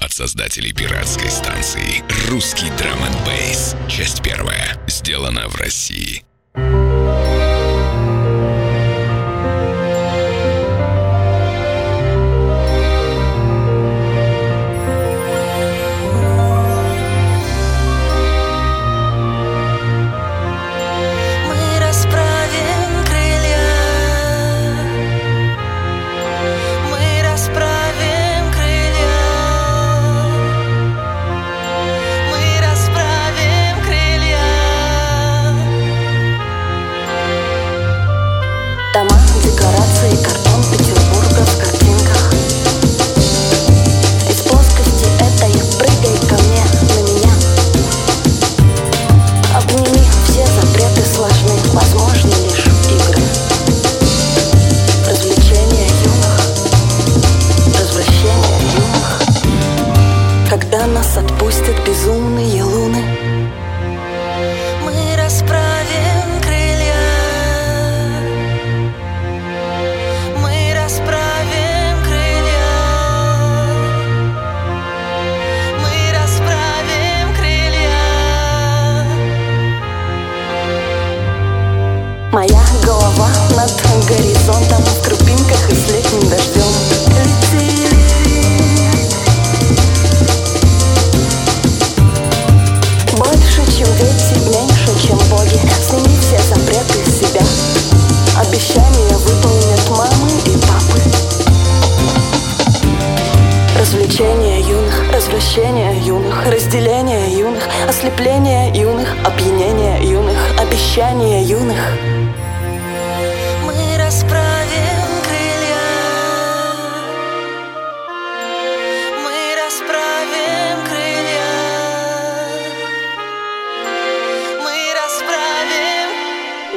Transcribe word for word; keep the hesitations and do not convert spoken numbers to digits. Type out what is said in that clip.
от создателей пиратской станции «Русский драм энд бейс». Часть первая. Сделана в России. Дома, декорации, картон Петербурга в картинках. Из плоскости этой прыгай ко мне, на меня. Обними, все запреты сложны, возможны лишь игры. Развлечения юных, развращения юных. Когда нас отпустят безумные луны, мы расправим крылья. Моя голова над горизонтом, в крупинках и с летним дождем. Летели больше, чем дети, меньше, чем боги. Сними все запреты с себя. Обещания выполнят мамы и папы. Развлечения юных, развращения юных, разделение юных, ослепление юных, опьянение юных, обещания юных. Мы расправим крылья, мы расправим.